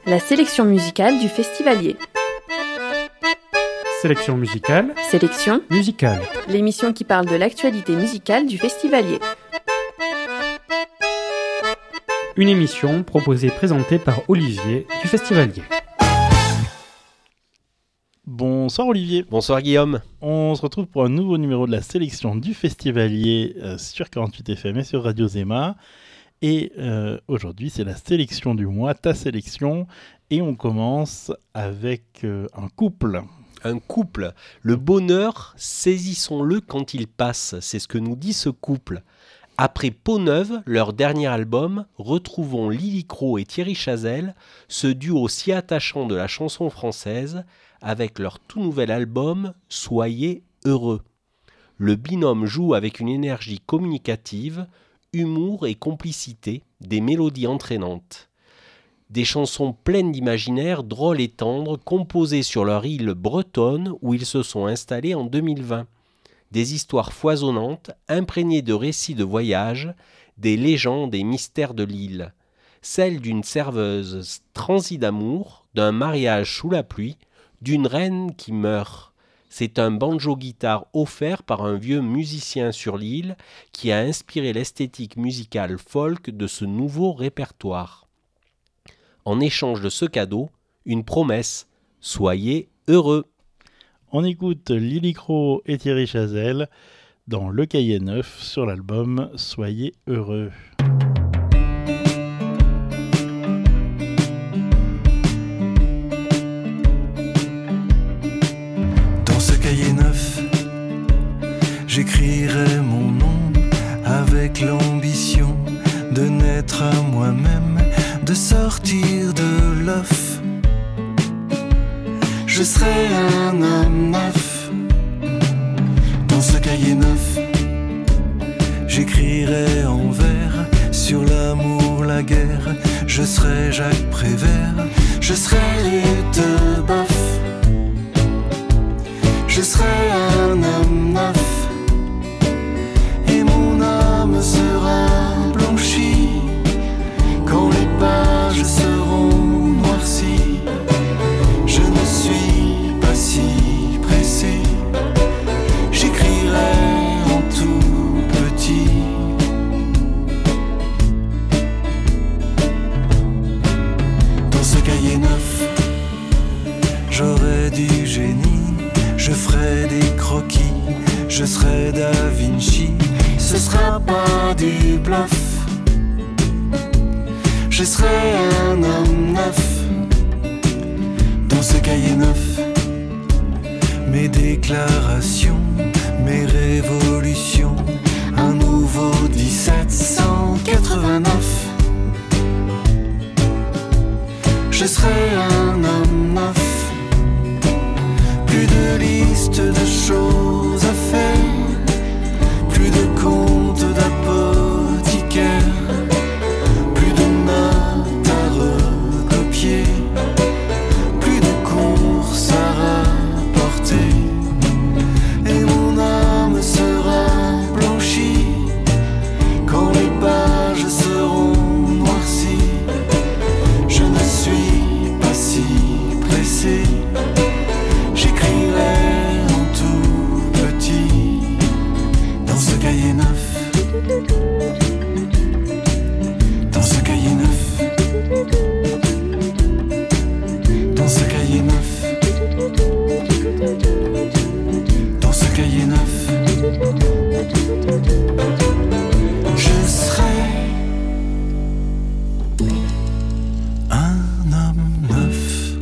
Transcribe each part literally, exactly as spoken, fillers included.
La sélection musicale du Festivalier. Sélection musicale. Sélection musicale. L'émission qui parle de l'actualité musicale du Festivalier. Une émission proposée et présentée par Olivier du Festivalier. Bonsoir Olivier. Bonsoir Guillaume. On se retrouve pour un nouveau numéro de la sélection du Festivalier euh, sur quarante-huit F M et sur Radio Zema. Et euh, aujourd'hui, c'est la sélection du mois, ta sélection. Et on commence avec euh, un couple. Un couple. Le bonheur, saisissons-le quand il passe. C'est ce que nous dit ce couple. Après Peau Neuve, leur dernier album, retrouvons Lily Crow et Thierry Chazelle, ce duo si attachant de la chanson française, avec leur tout nouvel album « Soyez heureux ». Le binôme joue avec une énergie communicative, humour et complicité, des mélodies entraînantes. Des chansons pleines d'imaginaire, drôles et tendres, composées sur leur île bretonne où ils se sont installés en deux mille vingt. Des histoires foisonnantes, imprégnées de récits de voyage, des légendes et mystères de l'île. Celle d'une serveuse transie d'amour, d'un mariage sous la pluie, d'une reine qui meurt. C'est un banjo-guitare offert par un vieux musicien sur l'île qui a inspiré l'esthétique musicale folk de ce nouveau répertoire. En échange de ce cadeau, une promesse, soyez heureux. On écoute Lily Crow et Thierry Chazelle dans Le Cahier Neuf sur l'album Soyez heureux. Dans ce cahier neuf, j'écrirai mon nom avec l'ambition de naître à moi-même, de sortir de l'œuf. Je serai un homme neuf. Dans ce cahier neuf, j'écrirai en vers sur l'amour, la guerre. Je serai Jacques Prévert. Je serai Rutebeuf. Je serai un homme neuf. Et mon âme sera blanchie quand les pages seront noircies. Je ne suis pas si pressé, j'écrirai en tout petit. Dans ce cahier neuf, j'aurai du génie, je ferai des croquis, je serai Da Vinci, ce sera pas du bluff. Je serai un homme neuf. Dans ce cahier neuf, mes déclarations, mes révolutions, un nouveau dix-sept cent quatre-vingt-neuf. Je serai un homme neuf. Plus de liste de choses à faire, plus de comptes d'apothicaire, plus de notes à recopier, plus de courses à rapporter. Et mon âme sera blanchie quand les pages seront noircies. Je ne suis pas si pressé, j'écrirai en tout petit. Dans ce cahier neuf, dans ce cahier neuf, dans ce cahier neuf, dans ce cahier neuf, je serai un homme neuf.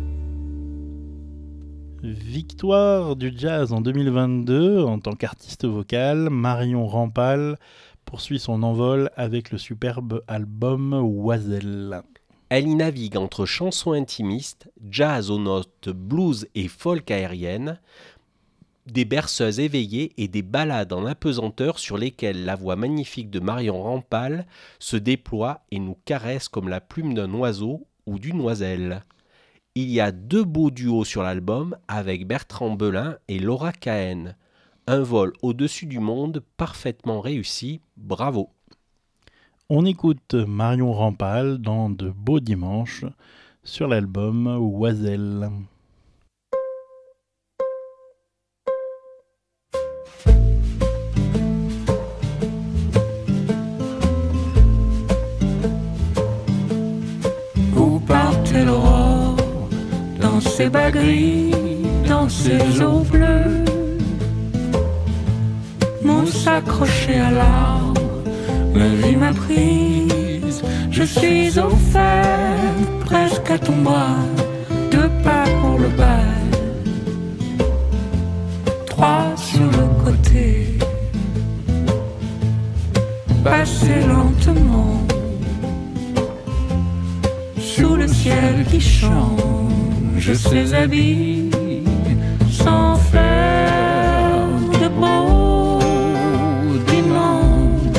Victoire du jazz en deux mille vingt-deux, en tant qu'artiste vocale, Marion Rampal poursuit son envol avec le superbe album Oiselle. Elle y navigue entre chansons intimistes, jazz aux notes blues et folk aériennes, des berceuses éveillées et des ballades en apesanteur sur lesquelles la voix magnifique de Marion Rampal se déploie et nous caresse comme la plume d'un oiseau ou d'une oiselle. Il y a deux beaux duos sur l'album avec Bertrand Belin et Laura Cahen. Un vol au-dessus du monde parfaitement réussi, bravo. On écoute Marion Rampal dans De beaux dimanches sur l'album Oiselle. Où partait l'aurore dans ses bas gris, dans ses eaux bleues, mousse accrochée à l'arbre, la vie m'a prise, je suis au fer, presque à ton bras, deux pas pour le bal, trois sur le côté, passer lentement, sous le ciel qui change ses habits, sans faire de beaux dimanches,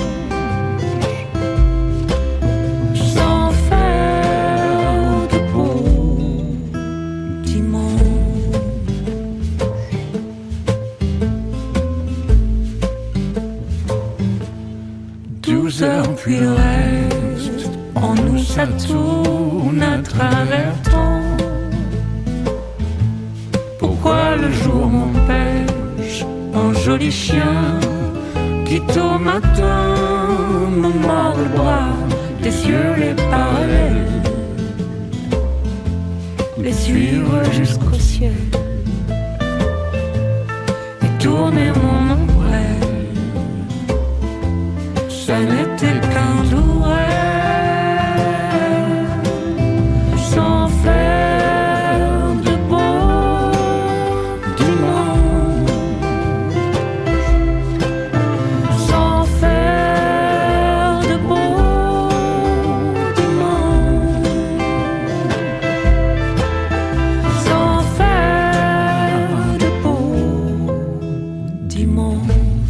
sans faire de beaux dimanches. Douze heures puis le reste, en nous ça tourne à travers temps. Pourquoi le jour m'empêche, un joli chien qui au matin me mord le bras, les cieux les parallèles, les suivre jusqu'au ciel et tourner mon ombrelle, ça n'était qu'un doux rêve. Sans faire de beaux dimanches, sans faire de beaux dimanches, sans faire de beaux dimanches.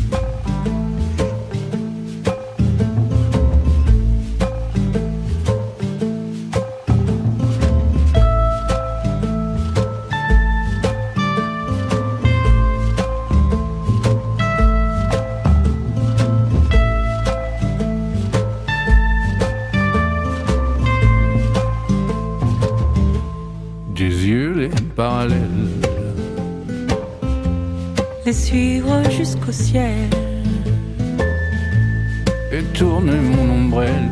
Des yeux les parallèles, les suivre jusqu'au ciel et tourner mon ombrelle,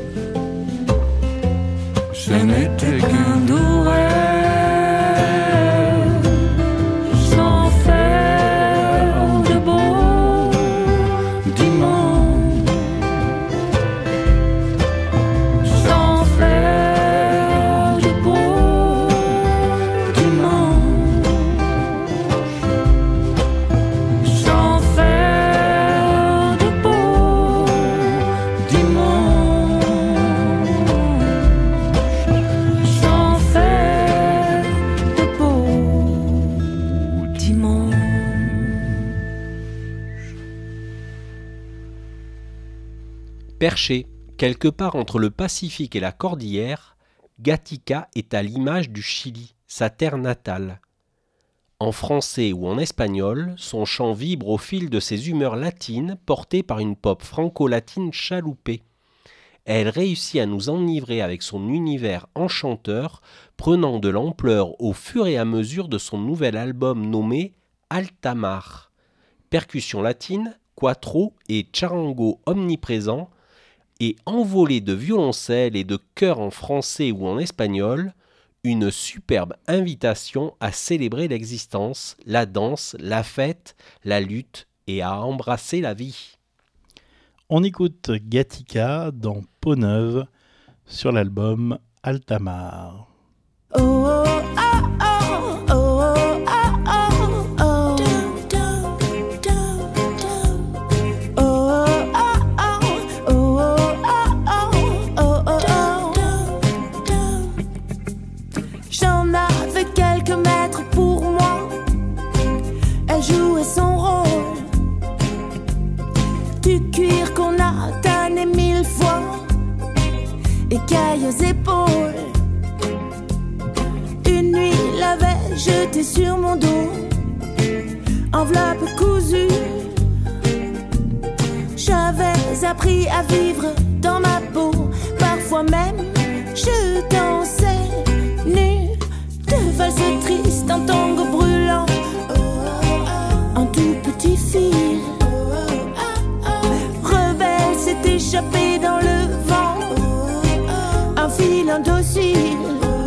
ce n'était qu'un doux rêve. Sans faire de beaux dimanches, sans faire de beaux dimanches, sans faire de beaux dimanches, sans faire de beaux dimanches. Perché, quelque part entre le Pacifique et la Cordillère, Gatica est à l'image du Chili, sa terre natale. En français ou en espagnol, son chant vibre au fil de ses humeurs latines portées par une pop franco-latine chaloupée. Elle réussit à nous enivrer avec son univers enchanteur, prenant de l'ampleur au fur et à mesure de son nouvel album nommé Alta Mar. Percussions latines, quattro et charango omniprésents, et envolée de violoncelle et de chœurs en français ou en espagnol, une superbe invitation à célébrer l'existence, la danse, la fête, la lutte et à embrasser la vie. On écoute Gatica dans Peau Neuve sur l'album Alta Mar. Oh, oh, oh, oh, oh, oh, oh, oh. J'en avais quelques mètres pour moi. Elle jouait son rôle. Du cuir qu'on a tanné mille fois, écailles aux épaules. Une nuit l'avait jeté sur mon dos, enveloppe cousue. J'avais appris à vivre dans ma peau. Parfois même je dansais bien docile.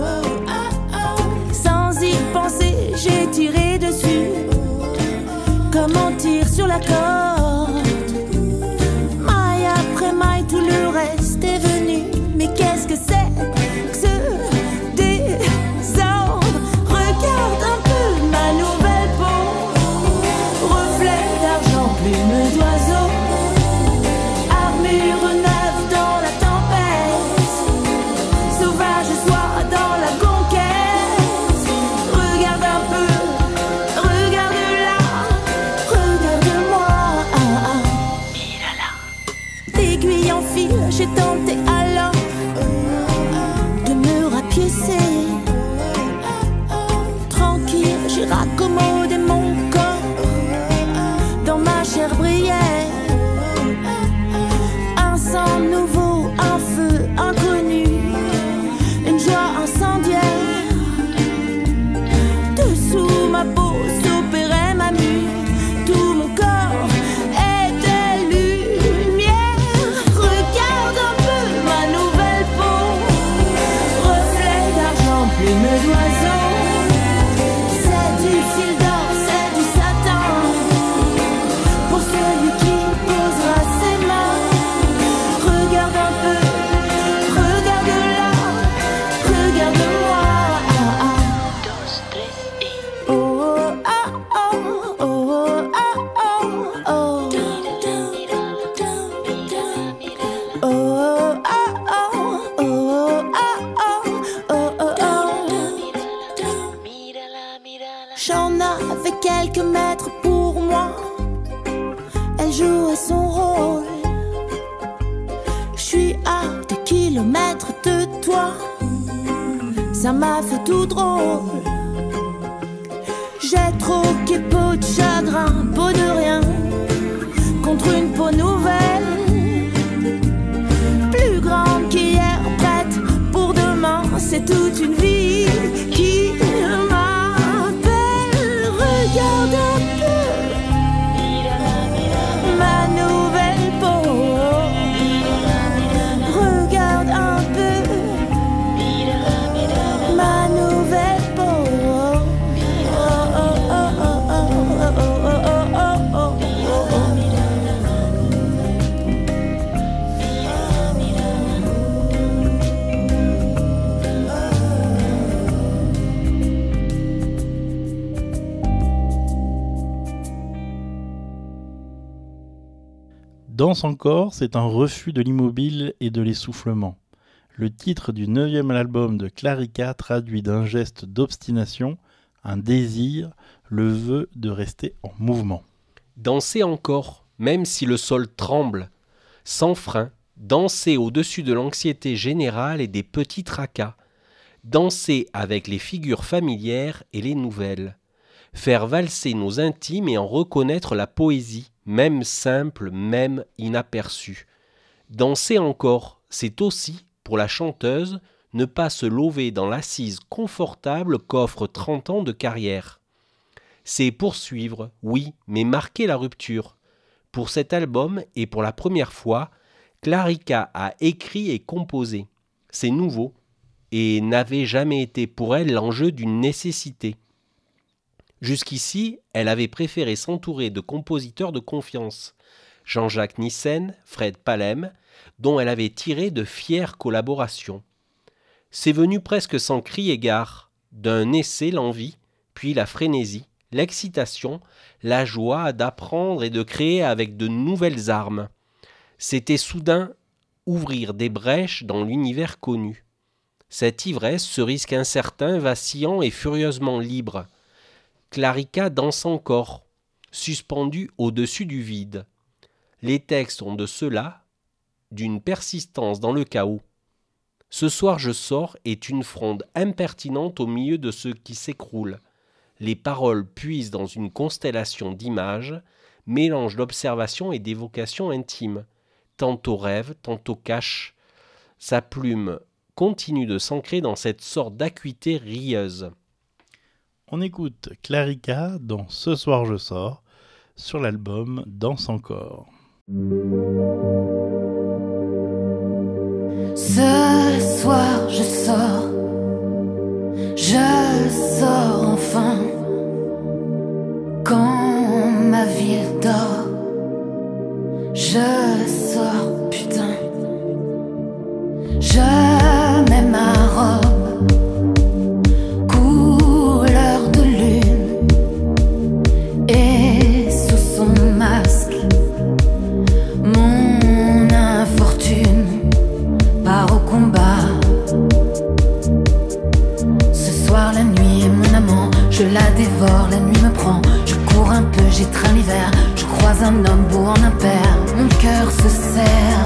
Sans y penser, j'ai tiré dessus, comme on tire sur la corde. Maille après maille, tout le reste est venu. Mais qu'est-ce que c'est que ce désordre? Regarde un peu ma nouvelle peau, reflet d'argent, plume d'oiseau, armure neuve dans la tempête, sauvage soir dans la conquête. Regarde un peu, regarde là, regarde-moi. D'aiguille en fil, j'ai tenté alors de me rapiécer. Tranquille, j'ai raccommodé mon corps dans ma chair brillait. Un sang nouveau, un feu inconnu, une joie incendiaire. Dessous ma peau s'opérait ma mue, tout mon corps était lumière. Regarde un peu ma nouvelle peau, reflet d'argent, plume d'oiseau. C'est du fil d'or, c'est du satin, pour celui qui posera ses mains. Regarde un peu, regarde là, regarde-moi. Oh, oh, ah, oh, oh, ah, oh, oh. Oh, ah, oh, oh, ah, oh, oh, oh, oh. J'en avais quelques mètres pour moi, elle jouait son rôle. Je suis à des kilomètres de toi, ça m'a fait tout drôle. J'ai troqué peau de chagrin, peau de rien, contre une peau nouvelle, plus grande qu'hier, prête pour demain. C'est toute une vie qui m'appelle. Regarde un peu ma nouvelle peau, regarde un peu ma nouvelle peau. Oh, oh, oh, oh, oh, oh, oh, oh, oh, oh. Danse encore, c'est un refus de l'immobile et de l'essoufflement. Le titre du neuvième album de Clarica traduit d'un geste d'obstination, un désir, le vœu de rester en mouvement. Danser encore, même si le sol tremble, sans frein, danser au-dessus de l'anxiété générale et des petits tracas, danser avec les figures familières et les nouvelles, faire valser nos intimes et en reconnaître la poésie, même simple, même inaperçue. Danser encore, c'est aussi, pour la chanteuse, ne pas se lever dans l'assise confortable qu'offre trente ans de carrière. C'est poursuivre, oui, mais marquer la rupture. Pour cet album, et pour la première fois, Clarica a écrit et composé. C'est nouveau, et n'avait jamais été pour elle l'enjeu d'une nécessité. Jusqu'ici, elle avait préféré s'entourer de compositeurs de confiance, Jean-Jacques Nissen, Fred Palem, dont elle avait tiré de fières collaborations. C'est venu presque sans cri et gare, d'un essai l'envie, puis la frénésie, l'excitation, la joie d'apprendre et de créer avec de nouvelles armes. C'était soudain ouvrir des brèches dans l'univers connu. Cette ivresse, ce risque incertain, vacillant et furieusement libre. Clarica danse encore, suspendue au-dessus du vide. Les textes ont de cela, d'une persistance dans le chaos. Ce soir je sors est une fronde impertinente au milieu de ce qui s'écroule. Les paroles puisent dans une constellation d'images, mélange d'observation et d'évocation intime, tantôt rêve, tantôt cache. Sa plume continue de s'ancrer dans cette sorte d'acuité rieuse. On écoute Clarica dans Ce soir je sors, sur l'album Danse encore. Ce soir je sors, je sors enfin. Quand ma ville dort, je sors, putain. Je mets ma robe, couleur de lune, et sous son masque, mon infortune part au combat. Ce soir la nuit est mon amant, je la dévore, la nuit me prend. Je cours un peu, j'étreins l'hiver, je croise un homme beau en impair, mon cœur se serre.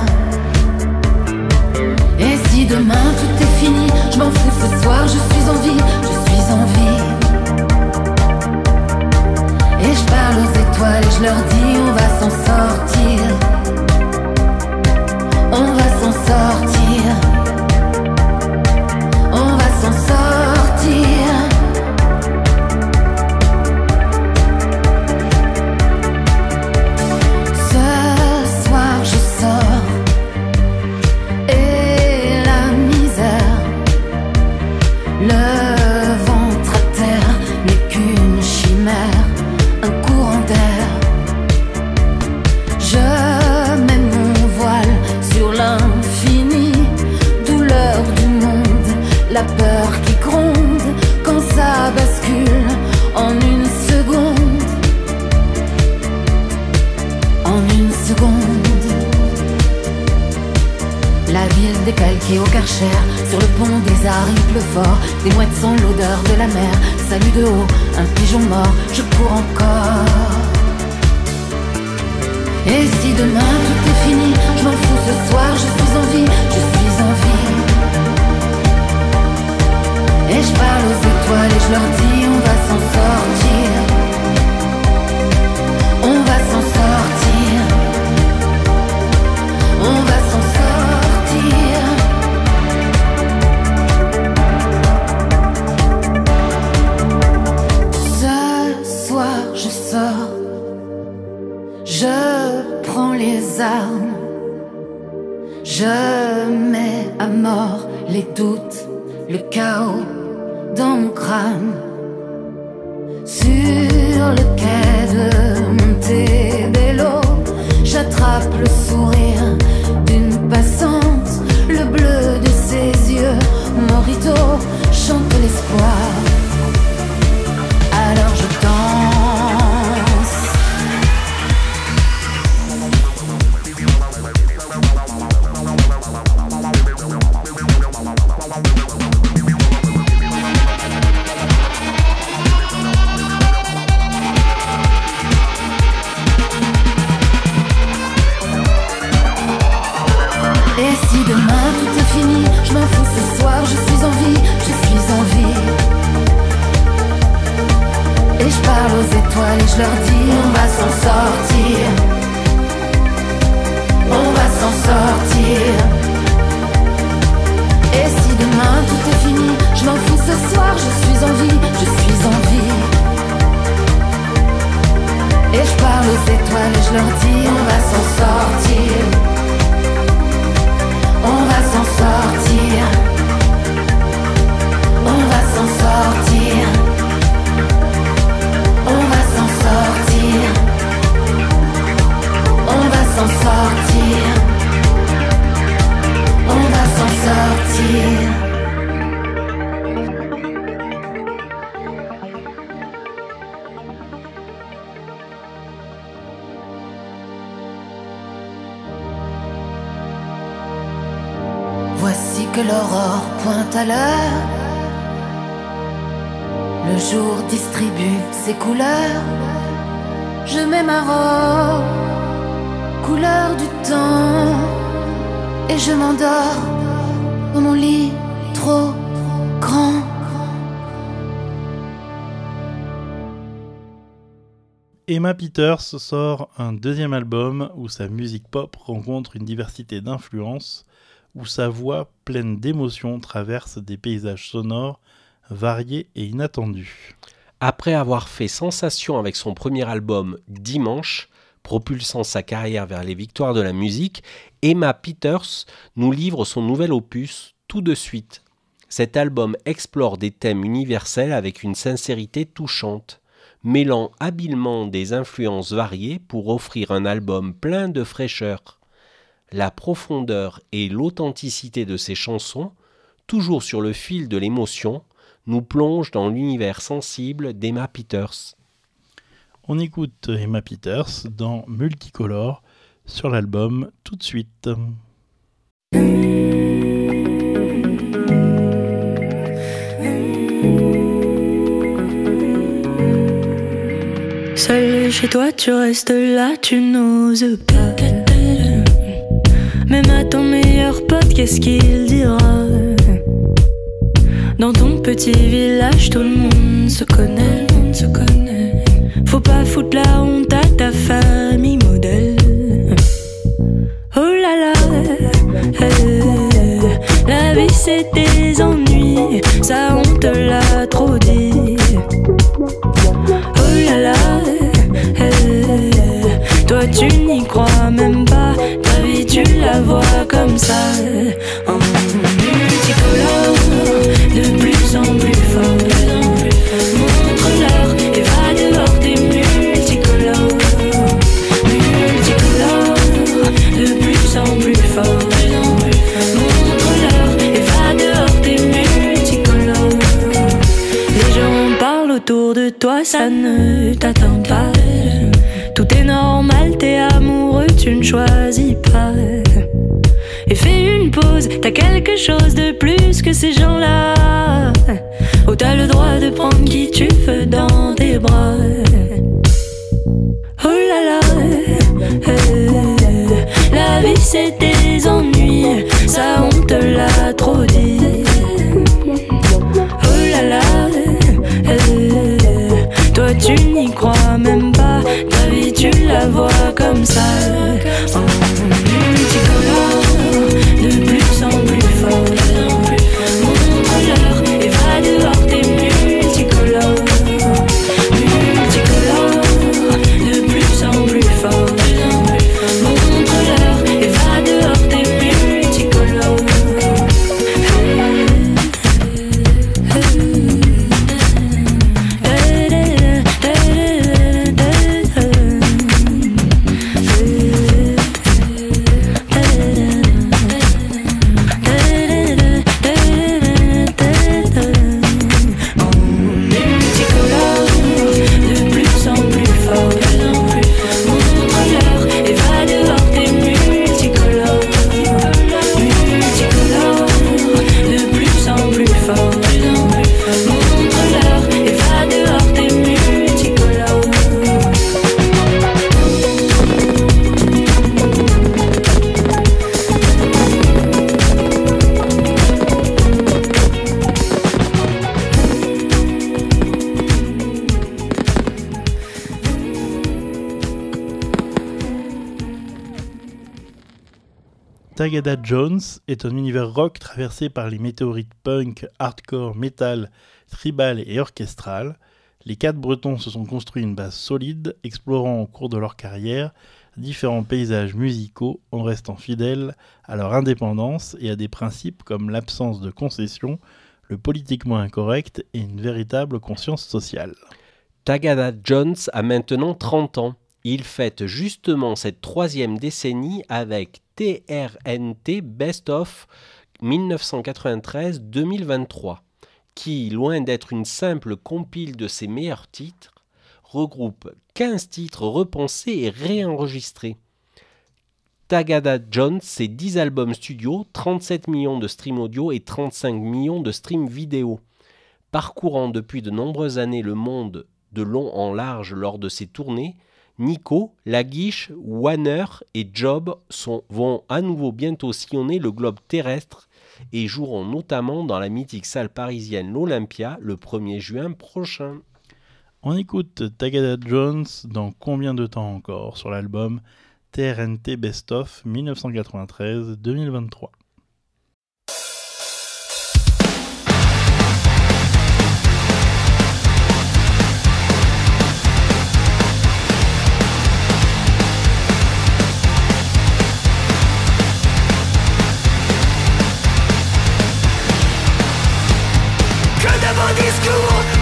Et si demain tout est fini, je m'en fous, ce soir je suis en vie, je suis en vie. Et je parle aux étoiles et je leur dis on va s'en sortir. On va s'en sortir. On va s'en sortir. Ce soir je sors. Le ventre à terre n'est qu'une chimère, un courant d'air. Je mets mon voile sur l'infini, douleur du monde, la peur qui gronde quand ça bascule en une seconde, en une seconde. La ville décalquée au Karcher, sur le pont des Arts il pleut fort, des mouettes sentent l'odeur de la mer, salut de haut, un pigeon mort, je cours encore. Et si demain tout est fini, je m'en fous, ce soir je suis en vie, je suis en vie. Et je parle aux étoiles et je leur dis on va s'en sortir. On va s'en sortir. On va s'en sortir. Ce soir je sors, je prends les armes, je mets à mort les doutes, le chaos dans mon crâne. Sur le quai de Montebello, j'attrape le sourire d'une passante, le bleu de ses yeux, Morito chante l'espoir. Alors je danse. Et si demain tout est fini, je m'en fous, ce soir je suis en vie, je suis en vie. Et je parle aux étoiles et je leur dis on va s'en sortir. On va s'en sortir. Et si demain tout est fini, je m'en fous, ce soir je suis en vie, je suis en vie. Et je parle aux étoiles et je leur dis on va s'en sortir. On va s'en sortir. On va s'en sortir. On va s'en sortir. On va s'en sortir. On va s'en sortir. Voici que l'aurore pointe à l'heure. Le jour distribue ses couleurs. Je mets ma robe, couleur du temps, et je m'endors dans mon lit trop grand. Emma Peters sort un deuxième album où sa musique pop rencontre une diversité d'influences, où sa voix pleine d'émotions traverse des paysages sonores variés et inattendus. Après avoir fait sensation avec son premier album Dimanche, propulsant sa carrière vers les victoires de la musique, Emma Peters nous livre son nouvel opus tout de suite. Cet album explore des thèmes universels avec une sincérité touchante, mêlant habilement des influences variées pour offrir un album plein de fraîcheur. La profondeur et l'authenticité de ses chansons, toujours sur le fil de l'émotion, nous plongent dans l'univers sensible d'Emma Peters. On écoute Emma Peters dans Multicolore sur l'album Tout de suite. Seul chez toi, tu restes là, tu n'oses pas. Même à ton meilleur pote, qu'est-ce qu'il dira? Dans ton petit village, tout le monde se connaît, le monde se connaît. Faut pas foutre la honte à ta famille modèle. Oh là là, euh, la vie c'est des ennuis, ça on te l'a trop dit. Oh là là, euh, toi tu n'y crois même pas, ta vie tu la vois comme ça. En multicolore, de plus en plus fort. Montre-leur et va dehors, t'es multicolore. Multicolore, de plus en plus fort. Montre-leur et va dehors, t'es multicolore. Les gens parlent autour de toi, ça ne t'atteint pas. Tout est normal, t'es amoureux, tu ne choisis pas. Et fais une pause, t'as quelque chose de plus que ces gens-là. Oh, t'as le droit de prendre qui tu veux dans tes bras. Oh là là, euh, la vie c'est des ennuis, ça on te l'a trop dit. Oh là là, euh, toi tu n'y crois même pas, ta vie tu la vois comme ça. En multicolore, de plus en plus fort. Montre-leur et va dehors, t'es multicolore. Multicolore, de plus en plus fort. Montre-leur et va dehors, t'es multicolore. Tagada Jones est un univers rock traversé par les météorites punk, hardcore, metal, tribal et orchestral. Les quatre Bretons se sont construits une base solide, explorant au cours de leur carrière différents paysages musicaux en restant fidèles à leur indépendance et à des principes comme l'absence de concession, le politiquement incorrect et une véritable conscience sociale. Tagada Jones a maintenant trente ans. Il fête justement cette troisième décennie avec T R N T Best of dix-neuf cent quatre-vingt-treize deux mille vingt-trois, qui, loin d'être une simple compile de ses meilleurs titres, regroupe quinze titres repensés et réenregistrés. Tagada Jones, c'est dix albums studio, trente-sept millions de streams audio et trente-cinq millions de streams vidéo. Parcourant depuis de nombreuses années le monde de long en large lors de ses tournées, Nico, Laguiche, Wanner et Job sont, vont à nouveau bientôt sillonner le globe terrestre et joueront notamment dans la mythique salle parisienne l'Olympia le premier juin prochain. On écoute Tagada Jones dans Combien de temps encore sur l'album T R N T Best of dix-neuf cent quatre-vingt-treize deux mille vingt-trois.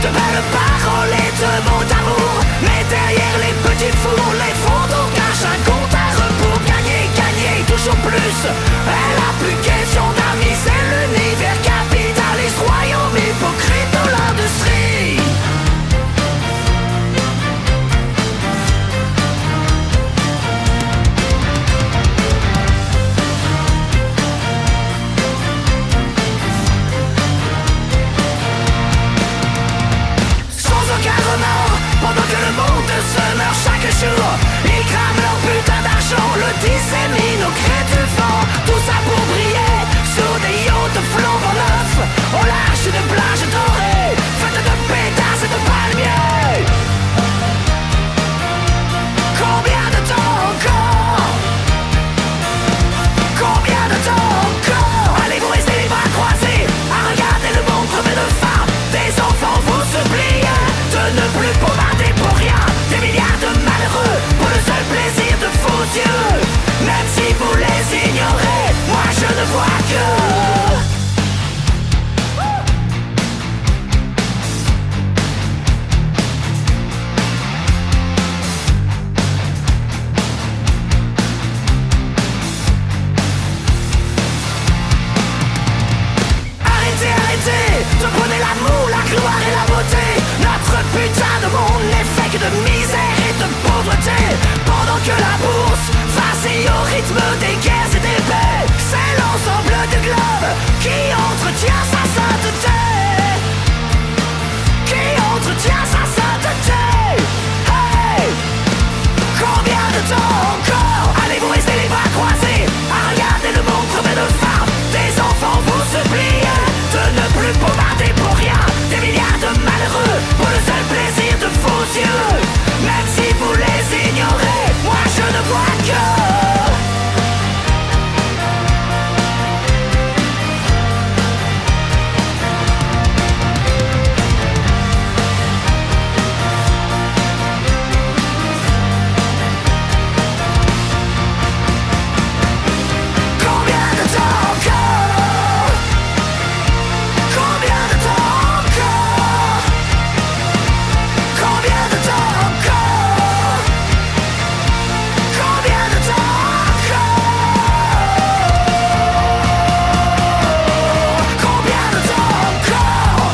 de belles paroles et de mots d'amour. Mais derrière les petits fours, les photos cachent un compte à rebours. Gagner, gagner, toujours plus. Elle a plus question d'amis, c'est l'univers capitaliste, royaume hypocrite de l'industrie. Pendant que le monde se meurt chaque jour, ils crament leur putain d'argent, le disséminent au gré du vent. Tout ça pour briller sur des yachts flambant neufs, au large d'une plage dorée, faite de pétasses et de palmiers. Combien de temps encore? Combien de temps encore? Allez-vous rester les bras croisés à regarder le monde crever de faim? Des enfants vous supplient de ne plus bombarder pour rien. Des milliards de malheureux pour le seul plaisir de vos yeux. Même si vous les ignorez, moi je ne vois que arrêtez, arrêtez de prôner l'amour, la gloire et la beauté. Notre putain de monde n'est fait que de misère et de pauvreté. Pendant que la bourse vacille au rythme des guerres et des paix, c'est l'ensemble du globe qui entretient sa sainteté. Qui entretient sa sainteté. Hey! Combien de temps encore allez-vous rester les bras croisés à regarder le monde crever de faim? Des enfants vous supplient de ne plus bombarder pour rien. Des milliards de malheureux pour le seul plaisir de vos yeux. Même si vous les ignorez, moi je ne vois que combien de temps encore? Combien de temps encore? Combien de temps encore? Combien de temps encore? Combien de temps encore?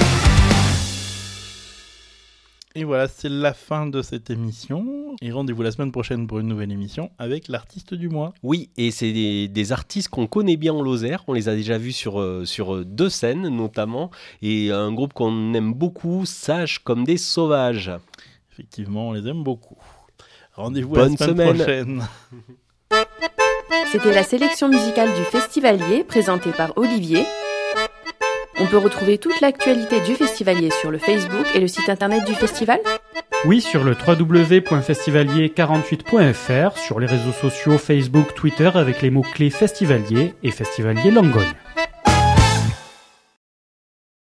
Et voilà, c'est la fin de cette émission. Et rendez-vous la semaine prochaine pour une nouvelle émission avec l'artiste du mois. Oui, et c'est des, des artistes qu'on connaît bien en Lozère. On les a déjà vus sur, euh, sur deux scènes notamment. Et un groupe qu'on aime beaucoup, Sages comme des sauvages. Effectivement, on les aime beaucoup. Rendez-vous Bonne la semaine, semaine. prochaine. C'était la sélection musicale du Festivalier, présentée par Olivier. On peut retrouver toute l'actualité du Festivalier sur le Facebook et le site internet du festival. Oui, sur le w w w point festivalier quarante-huit point f r, sur les réseaux sociaux Facebook, Twitter avec les mots-clés Festivalier et Festivalier Langogne.